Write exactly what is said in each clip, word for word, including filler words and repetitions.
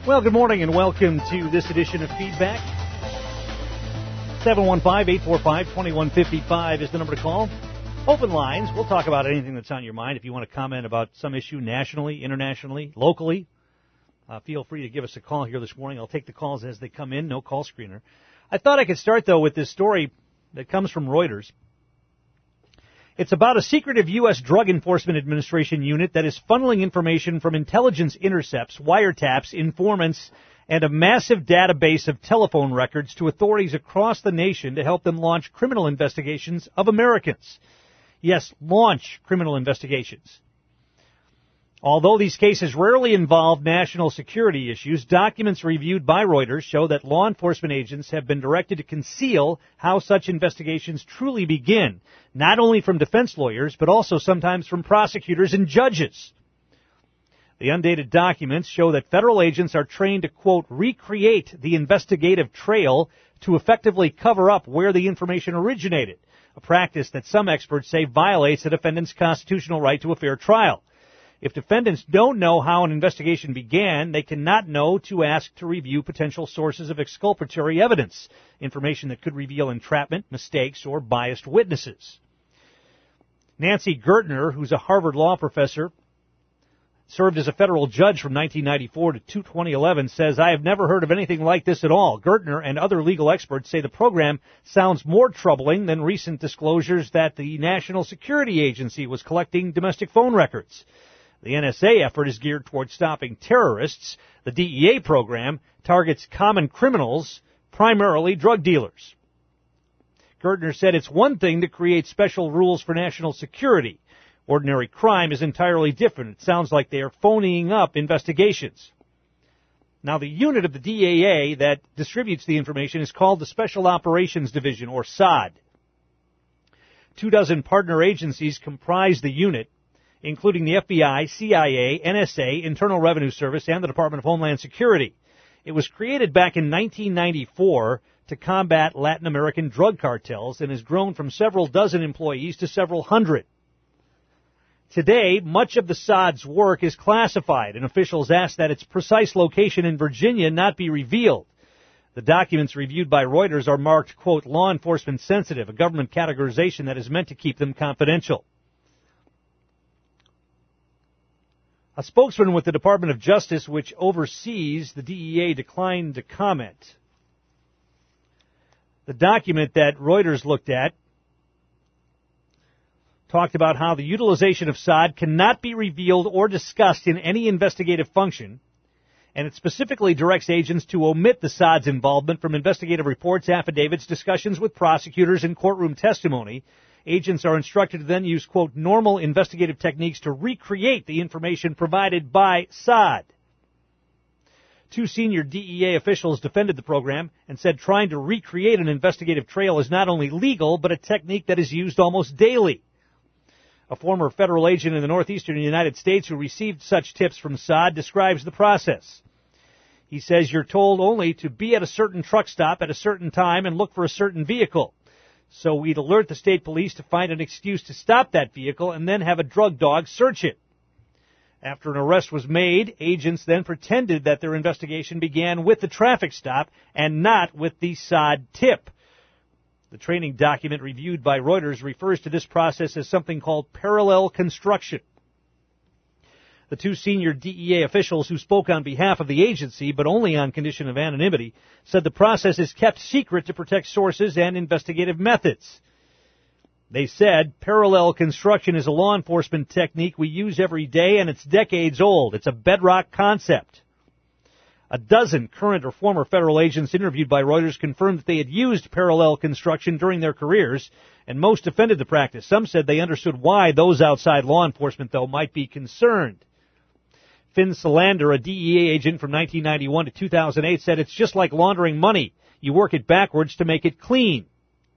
Well, good morning and welcome to this edition of Feedback. seven one five, eight four five, two one five five is the number to call. Open lines. We'll talk about anything that's on your mind. If you want to comment about some issue nationally, internationally, locally, uh, feel free to give us a call here this morning. I'll take the calls as they come in. No call screener. I thought I could start, though, with this story that comes from Reuters. It's about a secretive U S Drug Enforcement Administration unit that is funneling information from intelligence intercepts, wiretaps, informants, and a massive database of telephone records to authorities across the nation to help them launch criminal investigations of Americans. Yes, launch criminal investigations. Although these cases rarely involve national security issues, documents reviewed by Reuters show that law enforcement agents have been directed to conceal how such investigations truly begin, not only from defense lawyers, but also sometimes from prosecutors and judges. The undated documents show that federal agents are trained to, quote, recreate the investigative trail to effectively cover up where the information originated, a practice that some experts say violates the defendant's constitutional right to a fair trial. If defendants don't know how an investigation began, they cannot know to ask to review potential sources of exculpatory evidence, information that could reveal entrapment, mistakes, or biased witnesses. Nancy Gertner, who's a Harvard law professor, served as a federal judge from nineteen ninety-four to twenty eleven, says, I have never heard of anything like this at all. Gertner and other legal experts say the program sounds more troubling than recent disclosures that the National Security Agency was collecting domestic phone records. The N S A effort is geared towards stopping terrorists. The D E A program targets common criminals, primarily drug dealers. Gertner said it's one thing to create special rules for national security. Ordinary crime is entirely different. It sounds like they are phoning up investigations. Now, the unit of the D E A that distributes the information is called the Special Operations Division, or S O D. Two dozen partner agencies comprise the unit, including the F B I, C I A, N S A, Internal Revenue Service, and the Department of Homeland Security. It was created back in nineteen ninety-four to combat Latin American drug cartels and has grown from several dozen employees to several hundred. Today, much of the S O D's work is classified, and officials ask that its precise location in Virginia not be revealed. The documents reviewed by Reuters are marked, quote, law enforcement sensitive, a government categorization that is meant to keep them confidential. A spokesman with the Department of Justice, which oversees the D E A, declined to comment. The document that Reuters looked at talked about how the utilization of S O D cannot be revealed or discussed in any investigative function, and it specifically directs agents to omit the S O D's involvement from investigative reports, affidavits, discussions with prosecutors, and courtroom testimony. Agents are instructed to then use, quote, normal investigative techniques to recreate the information provided by S O D. Two senior D E A officials defended the program and said trying to recreate an investigative trail is not only legal, but a technique that is used almost daily. A former federal agent in the northeastern United States who received such tips from S O D describes the process. He says you're told only to be at a certain truck stop at a certain time and look for a certain vehicle. So we'd alert the state police to find an excuse to stop that vehicle and then have a drug dog search it. After an arrest was made, agents then pretended that their investigation began with the traffic stop and not with the S O D tip. The training document reviewed by Reuters refers to this process as something called parallel construction. The two senior D E A officials who spoke on behalf of the agency, but only on condition of anonymity, said the process is kept secret to protect sources and investigative methods. They said, parallel construction is a law enforcement technique we use every day, and it's decades old. It's a bedrock concept. A dozen current or former federal agents interviewed by Reuters confirmed that they had used parallel construction during their careers, and most defended the practice. Some said they understood why those outside law enforcement, though, might be concerned. Finn Salander, a D E A agent from nineteen ninety-one to two thousand eight, said it's just like laundering money. You work it backwards to make it clean.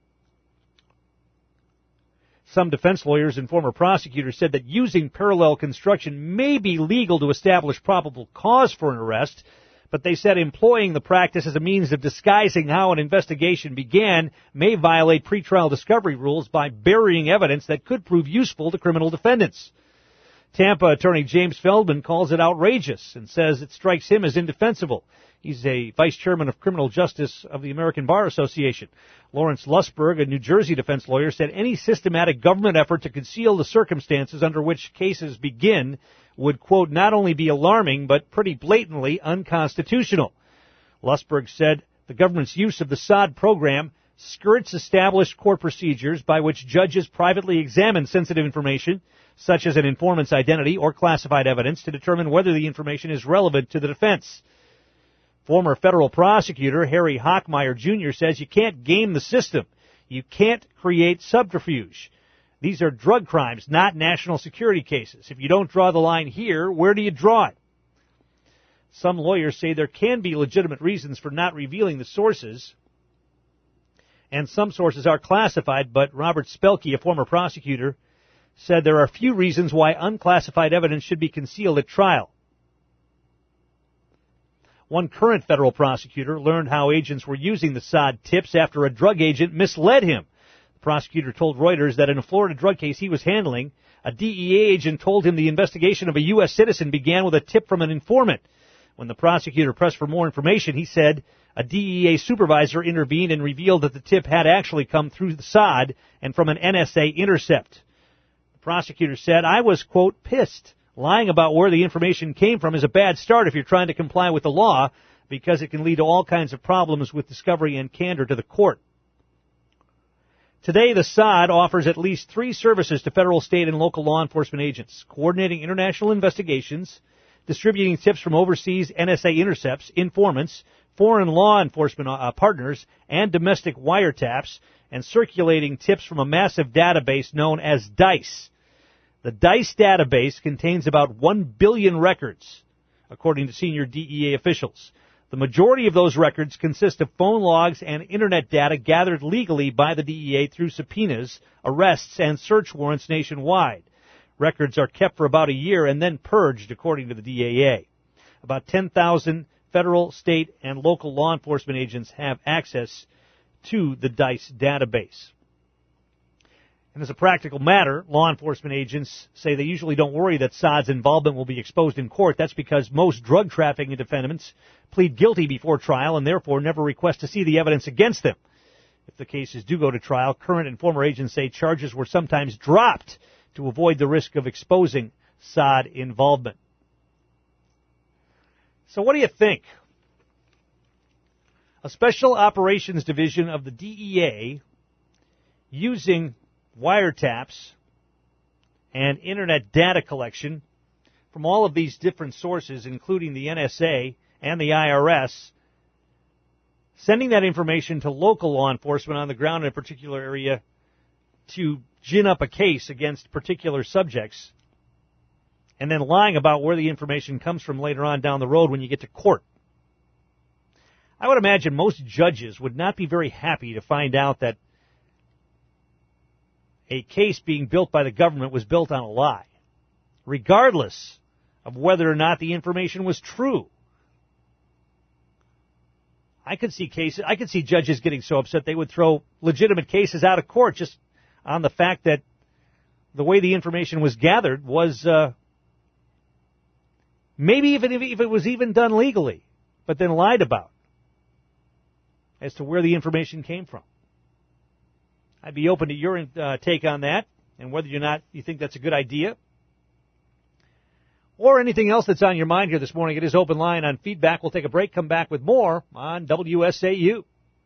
Some defense lawyers and former prosecutors said that using parallel construction may be legal to establish probable cause for an arrest, but they said employing the practice as a means of disguising how an investigation began may violate pretrial discovery rules by burying evidence that could prove useful to criminal defendants. Tampa attorney James Feldman calls it outrageous and says it strikes him as indefensible. He's a vice chairman of criminal justice of the American Bar Association. Lawrence Lusberg, a New Jersey defense lawyer, said any systematic government effort to conceal the circumstances under which cases begin would, quote, not only be alarming, but pretty blatantly unconstitutional. Lusberg said the government's use of the S O D program skirts established court procedures by which judges privately examine sensitive information, such as an informant's identity or classified evidence, to determine whether the information is relevant to the defense. Former federal prosecutor Harry Hockmeyer Junior says you can't game the system. You can't create subterfuge. These are drug crimes, not national security cases. If you don't draw the line here, where do you draw it? Some lawyers say there can be legitimate reasons for not revealing the sources, and some sources are classified, but Robert Spelke, a former prosecutor, said there are few reasons why unclassified evidence should be concealed at trial. One current federal prosecutor learned how agents were using the S O D tips after a drug agent misled him. The prosecutor told Reuters that in a Florida drug case he was handling, a D E A agent told him the investigation of a U S citizen began with a tip from an informant. When the prosecutor pressed for more information, he said a D E A supervisor intervened and revealed that the tip had actually come through the S O D and from an N S A intercept. The prosecutor said, I was, quote, pissed. Lying about where the information came from is a bad start if you're trying to comply with the law, because it can lead to all kinds of problems with discovery and candor to the court. Today, the S O D offers at least three services to federal, state, and local law enforcement agents: coordinating international investigations, distributing tips from overseas N S A intercepts, informants, foreign law enforcement uh, partners, and domestic wiretaps, and circulating tips from a massive database known as DICE. The DICE database contains about one billion records, according to senior D E A officials. The majority of those records consist of phone logs and Internet data gathered legally by the D E A through subpoenas, arrests, and search warrants nationwide. Records are kept for about a year and then purged, according to the D E A. About ten thousand federal, state, and local law enforcement agents have access to the DICE database. And as a practical matter, law enforcement agents say they usually don't worry that S O D's involvement will be exposed in court. That's because most drug trafficking defendants plead guilty before trial and therefore never request to see the evidence against them. If the cases do go to trial, current and former agents say charges were sometimes dropped to avoid the risk of exposing S O D involvement. So what do you think? A special operations division of the D E A using wiretaps and Internet data collection from all of these different sources, including the N S A and the I R S, sending that information to local law enforcement on the ground in a particular area to gin up a case against particular subjects, and then lying about where the information comes from later on down the road when you get to court. I would imagine most judges would not be very happy to find out that a case being built by the government was built on a lie, regardless of whether or not the information was true. I could see cases, I could see judges getting so upset they would throw legitimate cases out of court just on the fact that the way the information was gathered was uh, maybe even if it was even done legally, but then lied about as to where the information came from. I'd be open to your uh, take on that and whether or not you think that's a good idea. Or anything else that's on your mind here this morning. It is Open Line on Feedback. We'll take a break, come back with more on W S A U.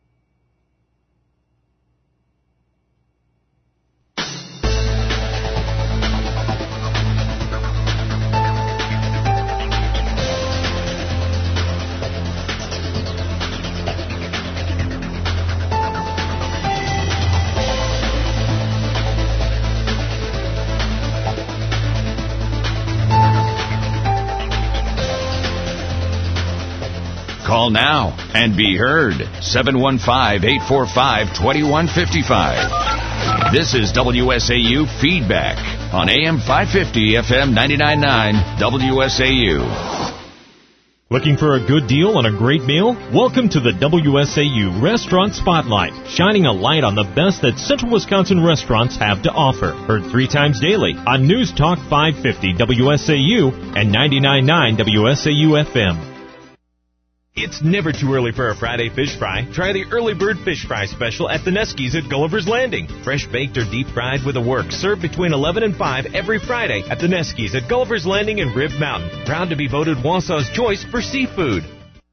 Call now and be heard. seven one five, eight four five, two one five five. This is W S A U Feedback on A M five fifty, F M ninety-nine point nine, W S A U. Looking for a good deal on a great meal? Welcome to the W S A U Restaurant Spotlight, shining a light on the best that Central Wisconsin restaurants have to offer. Heard three times daily on News Talk five fifty W S A U and ninety-nine point nine W S A U F M. It's never too early for a Friday fish fry. Try the Early Bird Fish Fry Special at the Neskis at Gulliver's Landing. Fresh baked or deep fried with a work. Served between eleven and five every Friday at the Neskis at Gulliver's Landing in Rib Mountain. Proud to be voted Wausau's choice for seafood.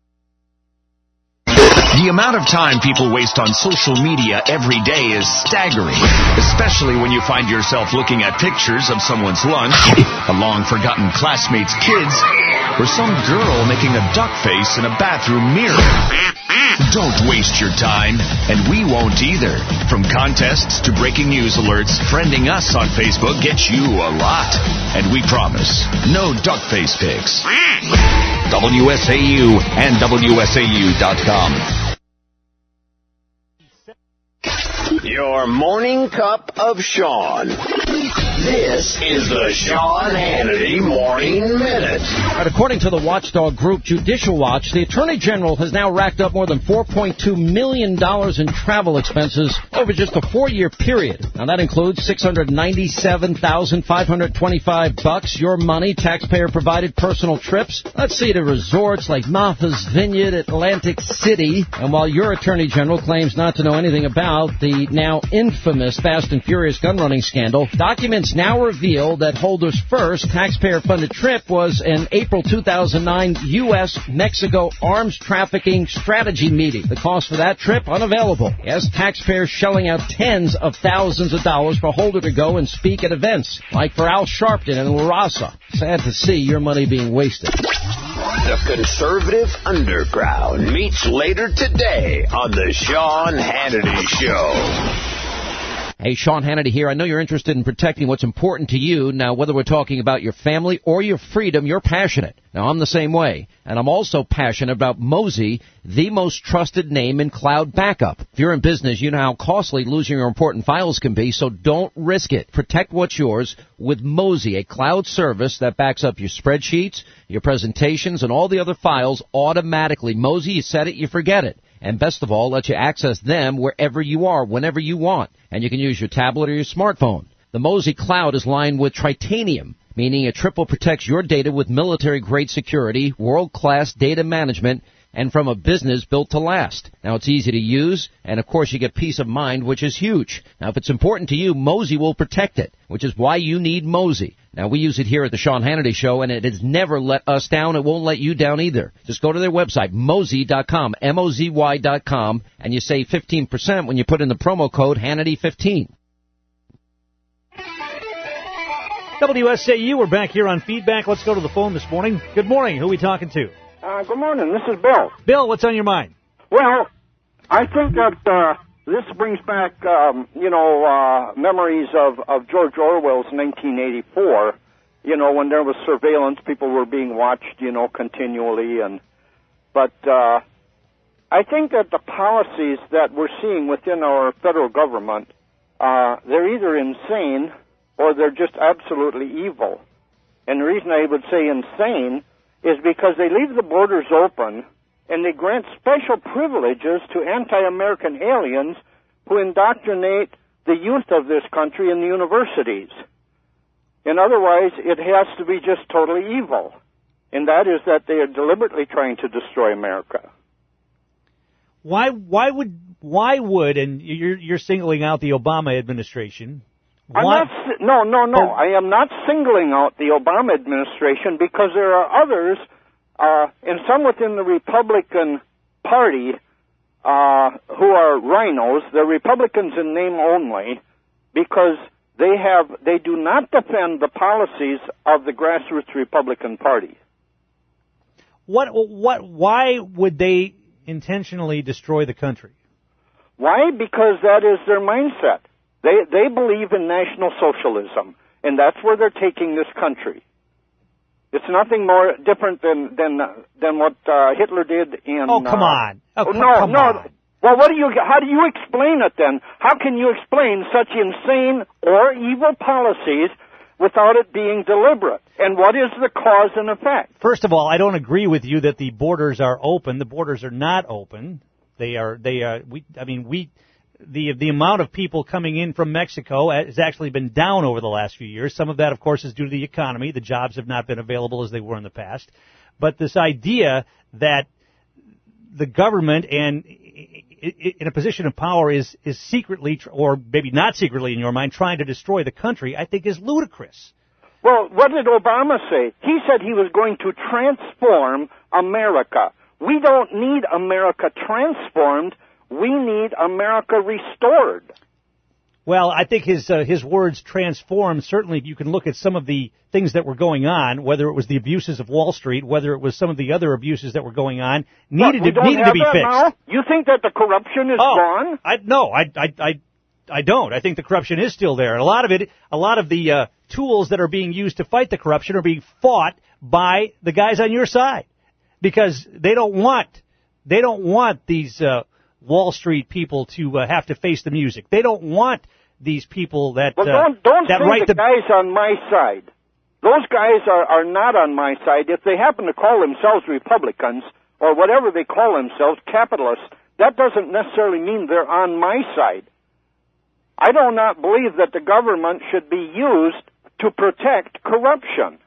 The amount of time people waste on social media every day is staggering, especially when you find yourself looking at pictures of someone's lunch, a long-forgotten classmate's kids, or some girl making a duck face in a bathroom mirror. Don't waste your time, and we won't either. From contests to breaking news alerts, friending us on Facebook gets you a lot. And we promise, no duck face pics. W S A U and W S A U dot com. Your morning cup of Sean. This is the Sean Hannity Morning Minute. Right, according to the watchdog group Judicial Watch, the Attorney General has now racked up more than four point two million dollars in travel expenses over just a four-year period. Now, that includes six hundred ninety-seven thousand five hundred twenty-five bucks, your money, taxpayer-provided personal trips. Let's see, to resorts like Martha's Vineyard, Atlantic City. And while your Attorney General claims not to know anything about the now infamous Fast and Furious gun running scandal, documents now reveal that Holder's first taxpayer-funded trip was an April two thousand nine U S Mexico arms trafficking strategy meeting. The cost for that trip, unavailable. Yes, taxpayers shelling out tens of thousands of dollars for Holder to go and speak at events, like for Al Sharpton and La Raza. Sad to see your money being wasted. The conservative underground meets later today on the Sean Hannity Show. Hey, Sean Hannity here. I know you're interested in protecting what's important to you. Now, whether we're talking about your family or your freedom, you're passionate. Now, I'm the same way. And I'm also passionate about Mozy, the most trusted name in cloud backup. If you're in business, you know how costly losing your important files can be, so don't risk it. Protect what's yours with Mozy, a cloud service that backs up your spreadsheets, your presentations, and all the other files automatically. Mozy, you set it, you forget it. And best of all, let you access them wherever you are, whenever you want. And you can use your tablet or your smartphone. The Mozy Cloud is lined with Tritanium, meaning it triple protects your data with military-grade security, world-class data management, and from a business built to last. Now, it's easy to use, and of course you get peace of mind, which is huge. Now, if it's important to you, Mozy will protect it, which is why you need Mozy. Now, we use it here at the Sean Hannity Show, and it has never let us down. It won't let you down either. Just go to their website, mozy dot com, M O Z Y dot com, and you save fifteen percent when you put in the promo code Hannity fifteen. W S A U, we're back here on Feedback. Let's go to the phone this morning. Good morning. Who are we talking to? Uh, good morning. This is Bill. Bill, what's on your mind? Well, I think that uh, this brings back, um, you know, uh, memories of, of George Orwell's nineteen eighty-four. You know, when there was surveillance, people were being watched, you know, continually. And but uh, I think that the policies that we're seeing within our federal government, uh, they're either insane or they're just absolutely evil. And the reason I would say insane is because they leave the borders open and they grant special privileges to anti-American aliens who indoctrinate the youth of this country in the universities. And otherwise, it has to be just totally evil. And that is that they are deliberately trying to destroy America. Why? Why would? Why would? And you're you're singling out the Obama administration. I'm not, no, no, no. I am not singling out the Obama administration because there are others, uh, and some within the Republican Party, uh, who are rhinos. They're Republicans in name only because they have, they do not defend the policies of the grassroots Republican Party. What, what, why would they intentionally destroy the country? Why? Because that is their mindset. They they believe in National Socialism, and that's where they're taking this country. It's nothing more different than than than what uh, Hitler did in. Oh come uh, on! Oh, come, no, come no. On. Well, what do you? How do you explain it then? How can you explain such insane or evil policies without it being deliberate? And what is the cause and effect? First of all, I don't agree with you that the borders are open. The borders are not open. They are. They are. We. I mean, we. The the amount of people coming in from Mexico has actually been down over the last few years. Some of that, of course, is due to the economy. The jobs have not been available as they were in the past. But this idea that the government and in a position of power is is secretly, or maybe not secretly in your mind, trying to destroy the country, I think is ludicrous. Well, what did Obama say? He said he was going to transform America. We don't need America transformed. We need America restored. Well, I think his uh, his words transform. Certainly, you can look at some of the things that were going on, whether it was the abuses of Wall Street, whether it was some of the other abuses that were going on, needed what, to needed to be fixed. Now? You think that the corruption is oh, gone? I, no, I, I, I, I don't. I think the corruption is still there, and a lot of it, a lot of the uh, tools that are being used to fight the corruption are being fought by the guys on your side, because they don't want they don't want these uh, Wall Street people to uh, have to face the music. They don't want these people that well, don't, uh, don't that say write the the guys on my side. Those guys are, are not on my side. If they happen to call themselves Republicans or whatever they call themselves, capitalists, that doesn't necessarily mean they're on my side. I do not believe that the government should be used to protect corruption.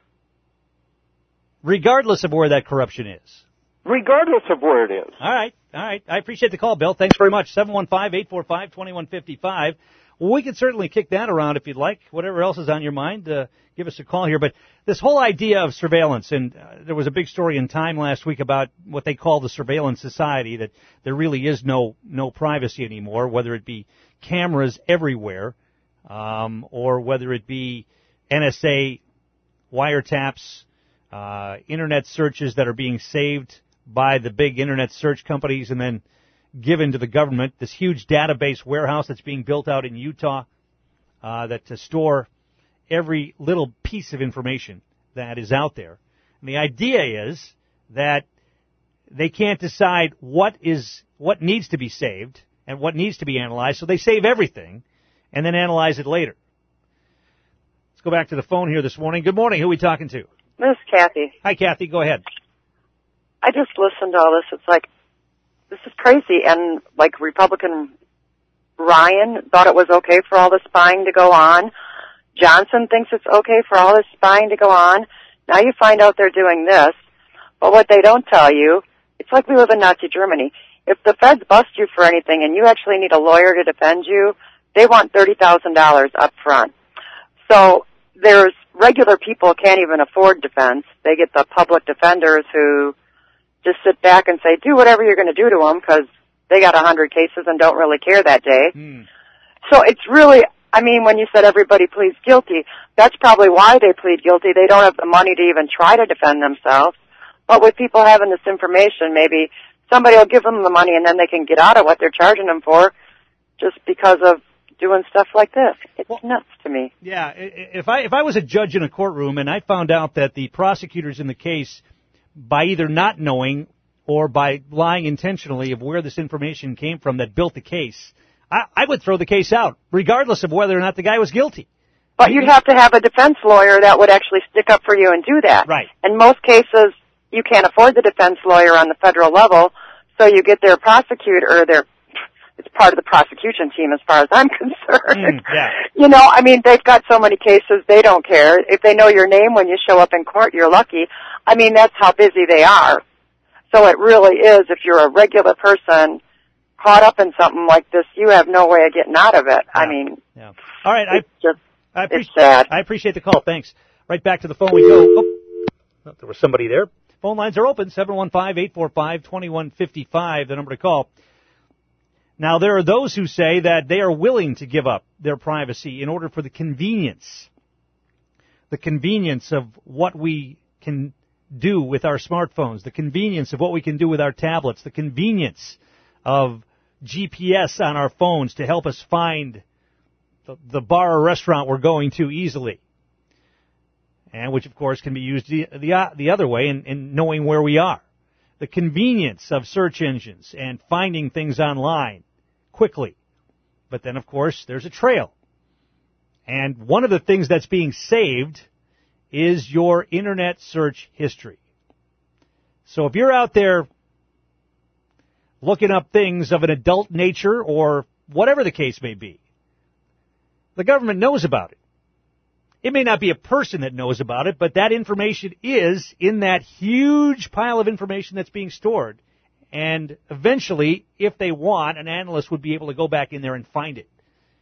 Regardless of where that corruption is. Regardless of where it is. All right, all right. I appreciate the call, Bill. Thanks very much. seven one five, eight four five, two one five five. Well, we can certainly kick that around if you'd like. Whatever else is on your mind, uh, give us a call here. But this whole idea of surveillance, and uh, there was a big story in Time last week about what they call the surveillance society, that there really is no no privacy anymore, whether it be cameras everywhere, um, or whether it be N S A wiretaps, uh, internet searches that are being saved by the big internet search companies and then given to the government, this huge database warehouse that's being built out in Utah uh, that to store every little piece of information that is out there. And the idea is that they can't decide what is what needs to be saved and what needs to be analyzed, so they save everything and then analyze it later. Let's go back to the phone here this morning. Good morning. Who are we talking to? This is Kathy. Hi, Kathy. Go ahead. I just listened to all this. It's like, this is crazy. And like Republican Ryan thought it was okay for all the spying to go on. Johnson thinks it's okay for all this spying to go on. Now you find out they're doing this. But what they don't tell you, it's like we live in Nazi Germany. If the feds bust you for anything and you actually need a lawyer to defend you, they want thirty thousand dollars up front. So there's regular people can't even afford defense. They get the public defenders who just sit back and say, do whatever you're going to do to them because they got a hundred cases and don't really care that day. Mm. So it's really, I mean, when you said everybody pleads guilty, that's probably why they plead guilty. They don't have the money to even try to defend themselves. But with people having this information, maybe somebody will give them the money and then they can get out of what they're charging them for just because of doing stuff like this. It's well, nuts to me. Yeah, if I if I was a judge in a courtroom and I found out that the prosecutors in the case, by either not knowing or by lying intentionally of where this information came from that built the case, I, I would throw the case out, regardless of whether or not the guy was guilty. But you'd have to have a defense lawyer that would actually stick up for you and do that. Right. In most cases, you can't afford the defense lawyer on the federal level, so you get their prosecutor, or their, it's part of the prosecution team as far as I'm concerned. Mm, yeah. You know, I mean, they've got so many cases, they don't care. If they know your name when you show up in court, you're lucky. I mean, that's how busy they are. So it really is, if you're a regular person caught up in something like this, you have no way of getting out of it. Yeah. I mean, yeah. All right, it's I, just, I appreciate, it's sad. I appreciate the call. Thanks. Right back to the phone we go. Oh, oh, there was somebody there. Phone lines are open, seven one five, eight four five, two one five five, the number to call. Now, there are those who say that they are willing to give up their privacy in order for the convenience, the convenience of what we can do with our smartphones, the convenience of what we can do with our tablets, the convenience of G P S on our phones to help us find the, the bar or restaurant we're going to easily, and which, of course, can be used the the, the other way in, in knowing where we are. The convenience of search engines and finding things online quickly. But then, of course, there's a trail. And one of the things that's being saved is your internet search history. So if you're out there looking up things of an adult nature or whatever the case may be, the government knows about it. It may not be a person that knows about it, but that information is in that huge pile of information that's being stored. And eventually, if they want, an analyst would be able to go back in there and find it.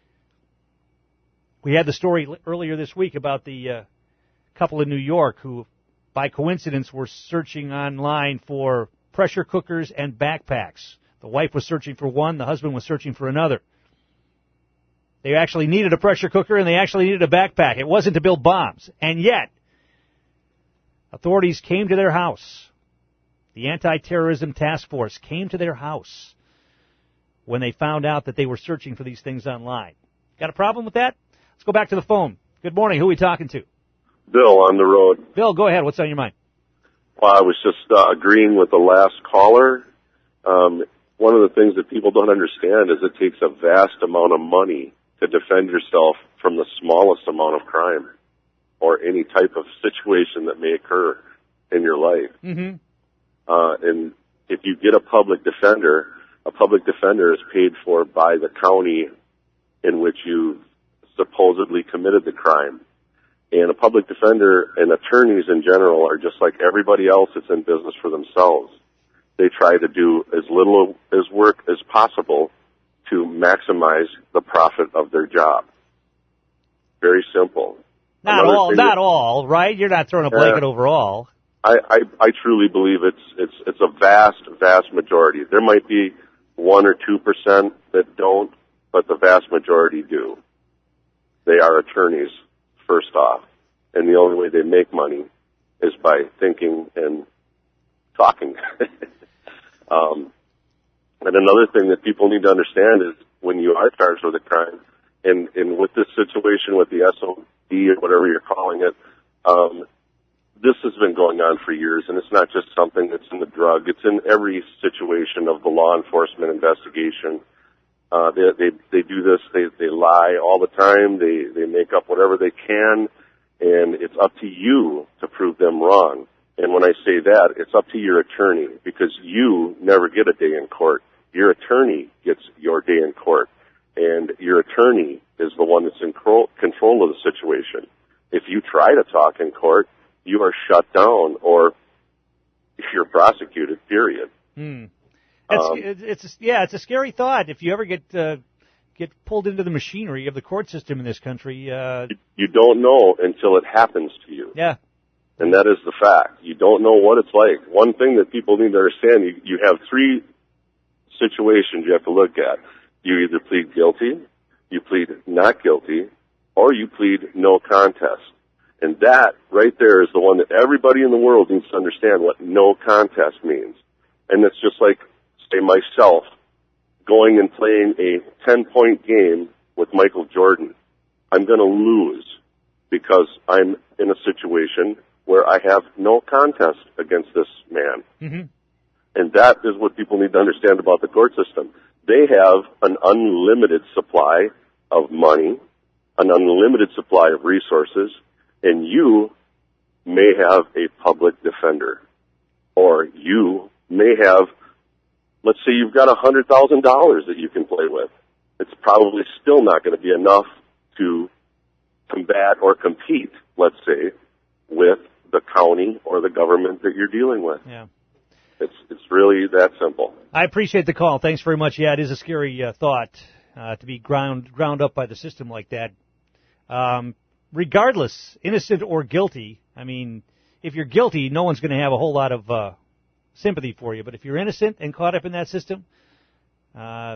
We had the story earlier this week about the uh, couple in New York who, by coincidence, were searching online for pressure cookers and backpacks. The wife was searching for one, the husband was searching for another. They actually needed a pressure cooker and they actually needed a backpack. It wasn't to build bombs. And yet, authorities came to their house. The Anti-Terrorism Task Force came to their house when they found out that they were searching for these things online. Got a problem with that? Let's go back to the phone. Good morning. Who are we talking to? Bill on the road. Bill, go ahead. What's on your mind? Well, I was just uh, agreeing with the last caller. Um, one of the things that people don't understand is it takes a vast amount of money to defend yourself from the smallest amount of crime or any type of situation that may occur in your life. Mm-hmm. Uh, and if you get a public defender, a public defender is paid for by the county in which you supposedly committed the crime. And a public defender and attorneys in general are just like everybody else that's in business for themselves. They try to do as little as work as possible to maximize the profit of their job. Very simple. Not Another all, thing not that, all, right? You're not throwing a blanket uh, over all. I, I, I truly believe it's, it's, it's a vast, vast majority. There might be one or two percent that don't, but the vast majority do. They are attorneys, first off, and the only way they make money is by thinking and talking. um, and another thing that people need to understand is when you are charged with a crime, and, and with this situation with the S O D or whatever you're calling it, um, this has been going on for years, and it's not just something that's in the drug. It's in every situation of the law enforcement investigation. Uh, they, they, they do this, they, they lie all the time, they, they make up whatever they can, and it's up to you to prove them wrong. And when I say that, it's up to your attorney, because you never get a day in court. Your attorney gets your day in court, and your attorney is the one that's in control of the situation. If you try to talk in court, you are shut down, or you're prosecuted, period. Hmm. It's, um, it's, it's yeah, it's a scary thought. If you ever get uh, get pulled into the machinery of the court system in this country, uh, you, you don't know until it happens to you. Yeah, and that is the fact. You don't know what it's like. One thing that people need to understand: you, you have three situations you have to look at. You either plead guilty, you plead not guilty, or you plead no contest. And that right there is the one that everybody in the world needs to understand what no contest means. And it's just like, say, myself going and playing a ten-point game with Michael Jordan. I'm going to lose because I'm in a situation where I have no contest against this man. Mm-hmm. And that is what people need to understand about the court system. They have an unlimited supply of money, an unlimited supply of resources, and you may have a public defender, or you may have, let's say you've got one hundred thousand dollars that you can play with. It's probably still not going to be enough to combat or compete, let's say, with the county or the government that you're dealing with. Yeah. It's it's really that simple. I appreciate the call. Thanks very much. Yeah, it is a scary uh, thought uh, to be ground ground up by the system like that. Um, regardless, innocent or guilty, I mean, if you're guilty, no one's going to have a whole lot of uh, sympathy for you. But if you're innocent and caught up in that system, uh,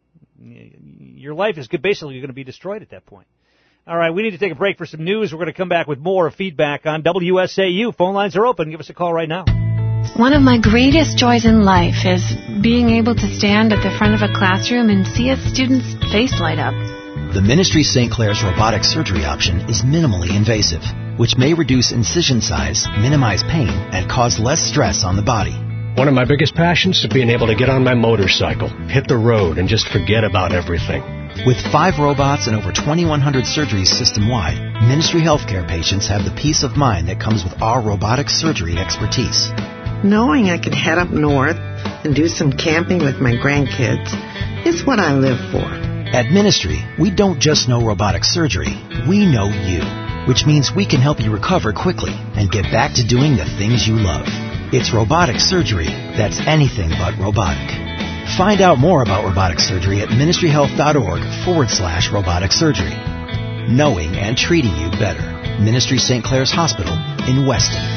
your life is basically going to be destroyed at that point. All right, we need to take a break for some news. We're going to come back with more feedback on W S A U. Phone lines are open. Give us a call right now. One of my greatest joys in life is being able to stand at the front of a classroom and see a student's face light up. The Ministry Saint Clair's robotic surgery option is minimally invasive, which may reduce incision size, minimize pain, and cause less stress on the body. One of my biggest passions is being able to get on my motorcycle, hit the road, and just forget about everything. With five robots and over twenty-one hundred surgeries system-wide, Ministry Healthcare patients have the peace of mind that comes with our robotic surgery expertise. Knowing I can head up north and do some camping with my grandkids is what I live for. At Ministry, we don't just know robotic surgery, we know you, which means we can help you recover quickly and get back to doing the things you love. It's robotic surgery that's anything but robotic. Find out more about robotic surgery at ministryhealth.org forward slash robotic surgery. Knowing and treating you better. Ministry Saint Clair's Hospital in Weston.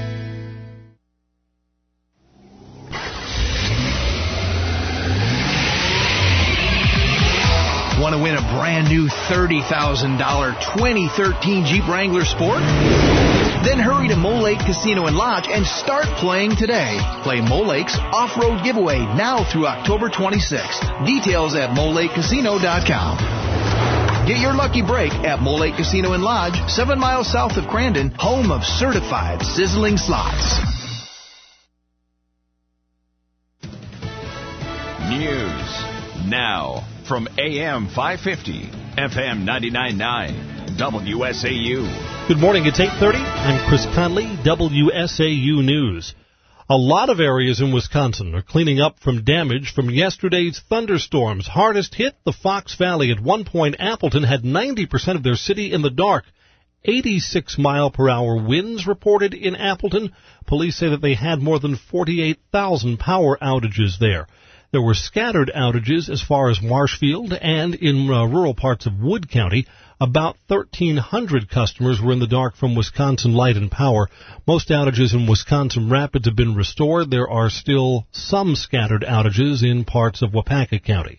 Want to win a brand new thirty thousand dollars twenty thirteen Jeep Wrangler Sport? Then hurry to Mole Lake Casino and Lodge and start playing today. Play Mole Lake's off-road giveaway now through October twenty-sixth. Details at mole lake casino dot com. Get your lucky break at Mole Lake Casino and Lodge, seven miles south of Crandon, home of certified sizzling slots. News now from A M five fifty, F M ninety-nine point nine, W S A U. Good morning, it's eight thirty. I'm Chris Conley, W S A U News. A lot of areas in Wisconsin are cleaning up from damage from yesterday's thunderstorms. Hardest hit the Fox Valley. At one point, Appleton had ninety percent of their city in the dark. eighty-six mile per hour winds reported in Appleton. Police say that they had more than forty-eight thousand power outages there. There were scattered outages as far as Marshfield and in uh, rural parts of Wood County. About thirteen hundred customers were in the dark from Wisconsin Light and Power. Most outages in Wisconsin Rapids have been restored. There are still some scattered outages in parts of Wapaka County.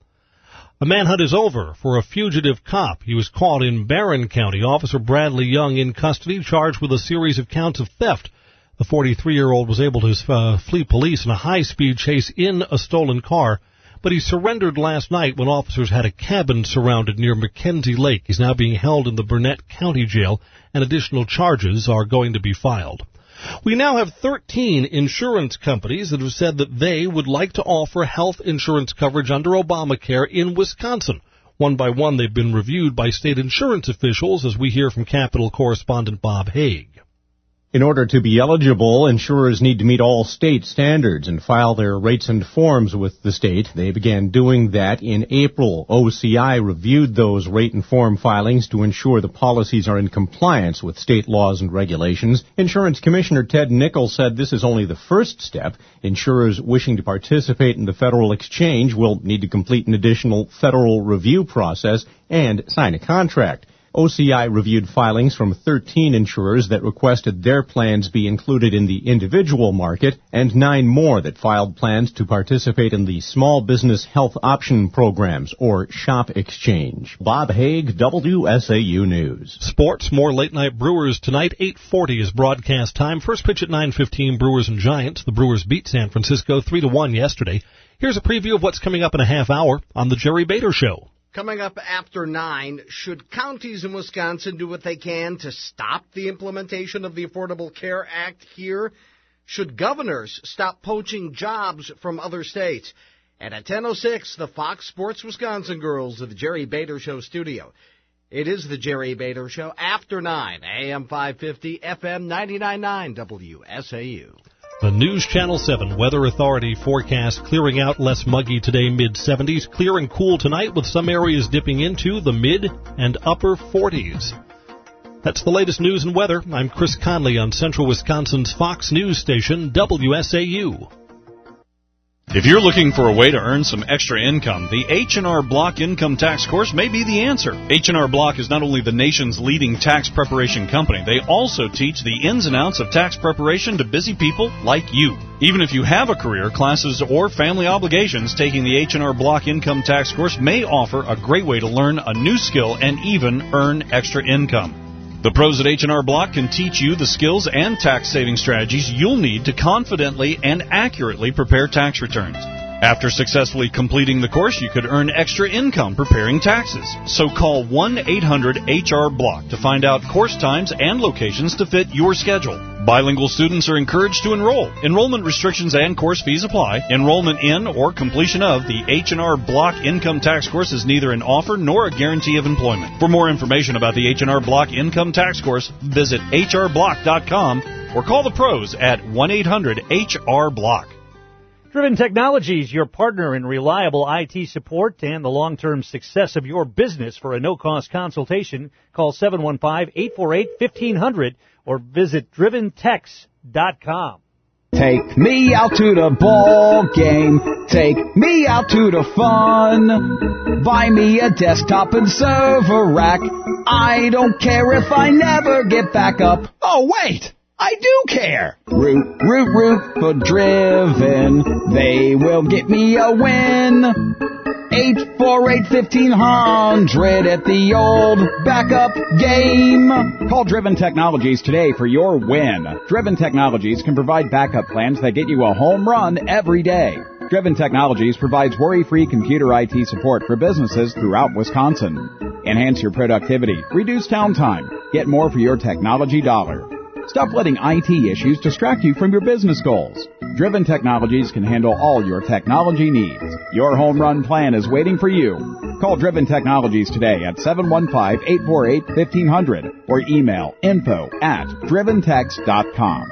A manhunt is over for a fugitive cop. He was caught in Barron County. Officer Bradley Young in custody, charged with a series of counts of theft. The forty-three-year-old was able to uh, flee police in a high-speed chase in a stolen car, but he surrendered last night when officers had a cabin surrounded near McKenzie Lake. He's now being held in the Burnett County Jail, and additional charges are going to be filed. We now have thirteen insurance companies that have said that they would like to offer health insurance coverage under Obamacare in Wisconsin. One by one, they've been reviewed by state insurance officials, as we hear from Capitol correspondent Bob Haig. In order to be eligible, insurers need to meet all state standards and file their rates and forms with the state. They began doing that in April. O C I reviewed those rate and form filings to ensure the policies are in compliance with state laws and regulations. Insurance Commissioner Ted Nichols said this is only the first step. Insurers wishing to participate in the federal exchange will need to complete an additional federal review process and sign a contract. O C I reviewed filings from thirteen insurers that requested their plans be included in the individual market, and nine more that filed plans to participate in the Small Business Health Option Programs, or SHOP Exchange. Bob Haig, W S A U News. Sports, more late-night Brewers tonight. eight forty is broadcast time. First pitch at nine fifteen, Brewers and Giants. The Brewers beat San Francisco three to one yesterday. Here's a preview of what's coming up in a half hour on The Jerry Bader Show. Coming up after nine, should counties in Wisconsin do what they can to stop the implementation of the Affordable Care Act here? Should governors stop poaching jobs from other states? And at ten oh six, the Fox Sports Wisconsin girls of the Jerry Bader Show studio. It is the Jerry Bader Show after nine, A M five fifty, F M ninety-nine point nine, W S A U. The News Channel seven Weather Authority forecast clearing out, less muggy today, mid seventies. Clear and cool tonight with some areas dipping into the mid and upper forties. That's the latest news and weather. I'm Chris Conley on Central Wisconsin's Fox News station, W S A U. If you're looking for a way to earn some extra income, the H and R Block Income Tax Course may be the answer. H and R Block is not only the nation's leading tax preparation company, they also teach the ins and outs of tax preparation to busy people like you. Even if you have a career, classes, or family obligations, taking the H and R Block Income Tax Course may offer a great way to learn a new skill and even earn extra income. The pros at H and R Block can teach you the skills and tax-saving strategies you'll need to confidently and accurately prepare tax returns. After successfully completing the course, you could earn extra income preparing taxes. So call one eight hundred H R block to find out course times and locations to fit your schedule. Bilingual students are encouraged to enroll. Enrollment restrictions and course fees apply. Enrollment in or completion of the H and R Block Income Tax course is neither an offer nor a guarantee of employment. For more information about the H and R Block Income Tax course, visit H R block dot com or call the pros at one eight hundred H R block. Driven Technologies, your partner in reliable I T support and the long-term success of your business. For a no-cost consultation, call seven one five, eight four eight, one five zero zero or visit driven tex dot com. Take me out to the ball game. Take me out to the fun. Buy me a desktop and server rack. I don't care if I never get back up. Oh, wait! I do care. Root, root, root for Driven. They will get me a win. eight four eight, one five zero zero at the old backup game. Call Driven Technologies today for your win. Driven Technologies can provide backup plans that get you a home run every day. Driven Technologies provides worry-free computer I T support for businesses throughout Wisconsin. Enhance your productivity. Reduce downtime. Get more for your technology dollar. Stop letting I T issues distract you from your business goals. Driven Technologies can handle all your technology needs. Your home run plan is waiting for you. Call Driven Technologies today at seven one five, eight four eight, one five zero zero or email info at driven tex dot com.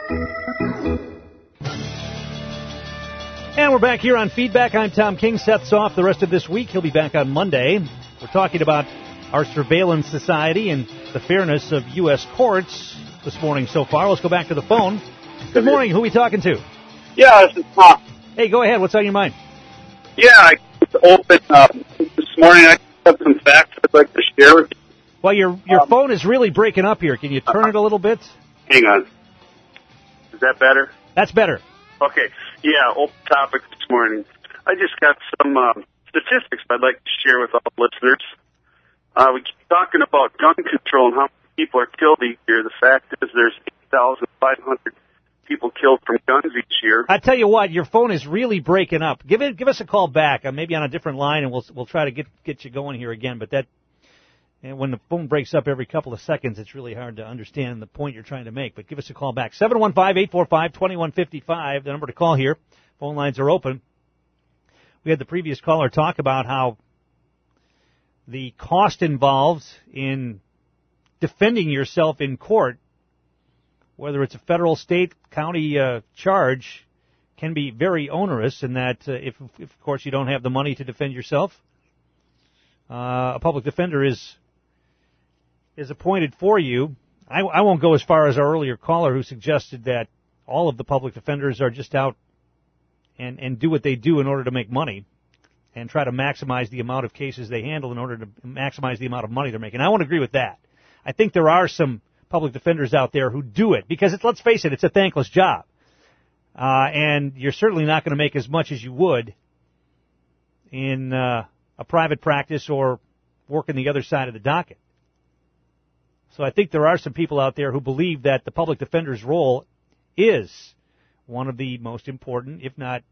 And we're back here on Feedback. I'm Tom King. Seth's off the rest of this week. He'll be back on Monday. We're talking about our surveillance society and the fairness of U S courts this morning so far. Let's go back to the phone. Good morning. Who are we talking to? Yeah, this is Tom. Hey, go ahead. What's on your mind? Yeah, I opened uh, this morning. I have some facts I'd like to share with you. Well, your your um, phone is really breaking up here. Can you turn it a little bit? Hang on. Is that better? That's better. Okay. Yeah, open topic this morning. I just got some um, statistics I'd like to share with all listeners. Uh, we keep talking about gun control and how people are killed each year. The fact is there's eight thousand five hundred people killed from guns each year. I tell you what, your phone is really breaking up. Give it, give us a call back, uh, maybe on a different line, and we'll we'll try to get get you going here again. But that, and when the phone breaks up every couple of seconds, it's really hard to understand the point you're trying to make. But give us a call back, seven one five, eight four five, two one five five, the number to call here. Phone lines are open. We had the previous caller talk about how the cost involved in defending yourself in court, whether it's a federal, state, county uh, charge, can be very onerous, and that uh, if, if, of course, you don't have the money to defend yourself, uh, a public defender is is appointed for you. I, I won't go as far as our earlier caller who suggested that all of the public defenders are just out and, and do what they do in order to make money and try to maximize the amount of cases they handle in order to maximize the amount of money they're making. I won't agree with that. I think there are some public defenders out there who do it because, it's, let's face it, it's a thankless job. Uh, and you're certainly not going to make as much as you would in uh, a private practice or working the other side of the docket. So I think there are some people out there who believe that the public defender's role is one of the most important, if not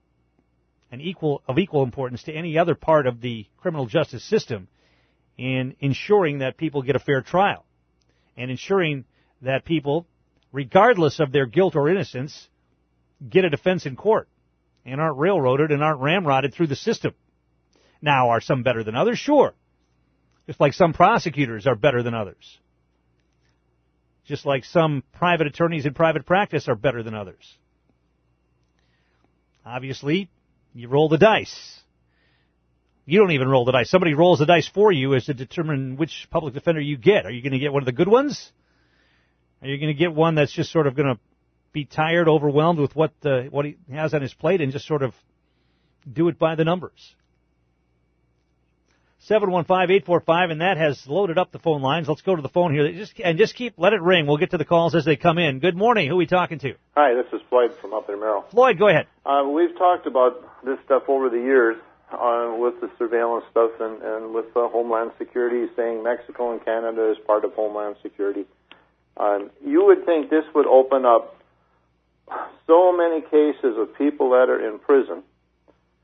an equal of equal importance to any other part of the criminal justice system, in ensuring that people get a fair trial and ensuring that people, regardless of their guilt or innocence, get a defense in court and aren't railroaded and aren't ramrodded through the system. Now, are some better than others? Sure. Just like some prosecutors are better than others. Just like some private attorneys in private practice are better than others. Obviously, you roll the dice. You don't even roll the dice. Somebody rolls the dice for you as to determine which public defender you get. Are you going to get one of the good ones? Are you going to get one that's just sort of going to be tired, overwhelmed with what the, what he has on his plate and just sort of do it by the numbers? seven one five, eight four five, and that has loaded up the phone lines. Let's go to the phone here. Just, and just keep, let it ring. We'll get to the calls as they come in. Good morning. Who are we talking to? Hi, this is Floyd from up in Merrill. Floyd, go ahead. Uh, we've talked about this stuff over the years. Uh, with the surveillance stuff and, and with uh, Homeland Security saying Mexico and Canada is part of Homeland Security. Um, you would think this would open up so many cases of people that are in prison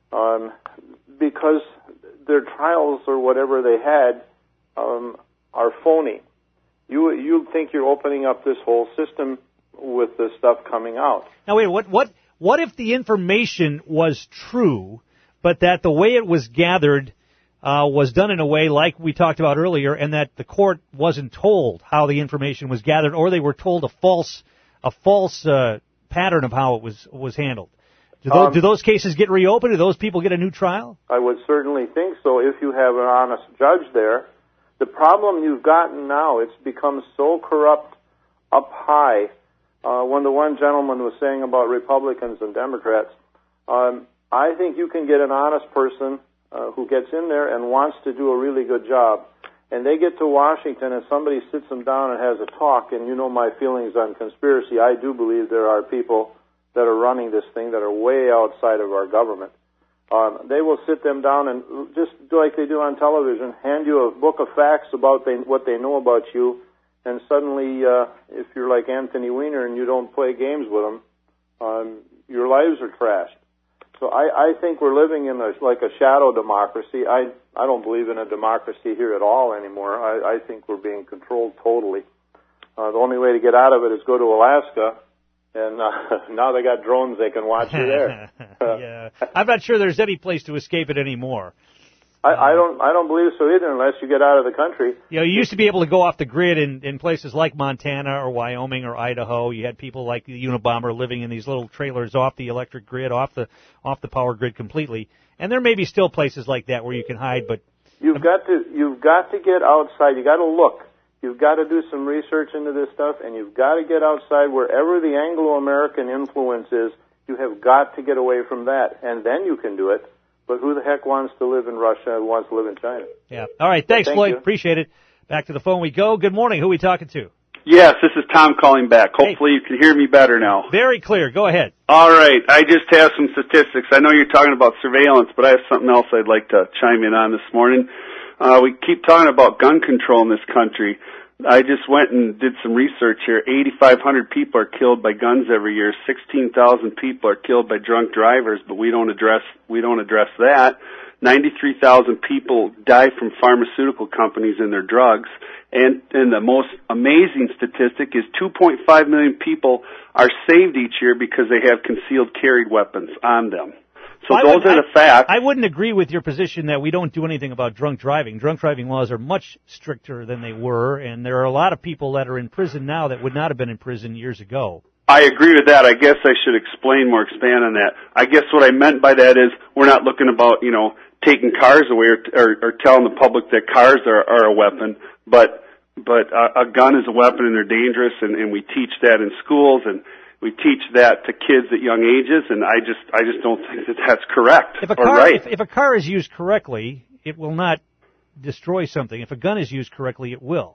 um, because their trials or whatever they had um, are phony. You you think you're opening up this whole system with this stuff coming out. Now wait, what what what if the information was true, but that the way it was gathered uh, was done in a way like we talked about earlier, and that the court wasn't told how the information was gathered, or they were told a false a false uh, pattern of how it was was handled? Do those, Um, do those cases get reopened? Do those people get a new trial? I would certainly think so if you have an honest judge there. The problem you've gotten now, it's become so corrupt up high. Uh, when the one gentleman was saying about Republicans and Democrats, um, I think you can get an honest person uh, who gets in there and wants to do a really good job, and they get to Washington and somebody sits them down and has a talk, and you know my feelings on conspiracy. I do believe there are people that are running this thing that are way outside of our government. Um, they will sit them down and just do like they do on television, hand you a book of facts about they, what they know about you, and suddenly, uh, if you're like Anthony Weiner and you don't play games with them, um, your lives are trashed. So I, I think we're living in a, like a shadow democracy. I I don't believe in a democracy here at all anymore. I, I think we're being controlled totally. Uh, the only way to get out of it is go to Alaska. And uh, now they got drones they can watch you there. Yeah, I'm not sure there's any place to escape it anymore. I, I don't. I don't believe so either, unless you get out of the country. You know, you used to be able to go off the grid in, in places like Montana or Wyoming or Idaho. You had people like the Unabomber living in these little trailers off the electric grid, off the off the power grid completely. And there may be still places like that where you can hide, but you've got to. You've got to get outside. You got to look. You've got to do some research into this stuff, and you've got to get outside wherever the Anglo-American influence is. You have got to get away from that, and then you can do it. But who the heck wants to live in Russia and wants to live in China? Yeah. All right. Thanks, Thank Floyd. you. Appreciate it. Back to the phone we go. Good morning. Who are we talking to? Yes, this is Tom calling back. Hopefully you can hear me better now. Very clear. Go ahead. All right. I just have some statistics. I know you're talking about surveillance, but I have something else I'd like to chime in on this morning. Uh, we keep talking about gun control in this country. I just went and did some research here. eighty-five hundred people are killed by guns every year. sixteen thousand people are killed by drunk drivers, but we don't address we don't address that. ninety-three thousand people die from pharmaceutical companies and their drugs. And and the most amazing statistic is two point five million people are saved each year because they have concealed carried weapons on them. So I those would, are the facts. I wouldn't agree with your position that we don't do anything about drunk driving. Drunk driving laws are much stricter than they were, and there are a lot of people that are in prison now that would not have been in prison years ago. I agree with that. I guess I should explain more, expand on that. I guess what I meant by that is we're not looking about, you know, taking cars away or, or, or telling the public that cars are, are a weapon, but but a, a gun is a weapon and they're dangerous, and, and we teach that in schools, and we teach that to kids at young ages, and I just I just don't think that that's correct If a or car, right. if, if a car is used correctly, it will not destroy something. If a gun is used correctly, it will.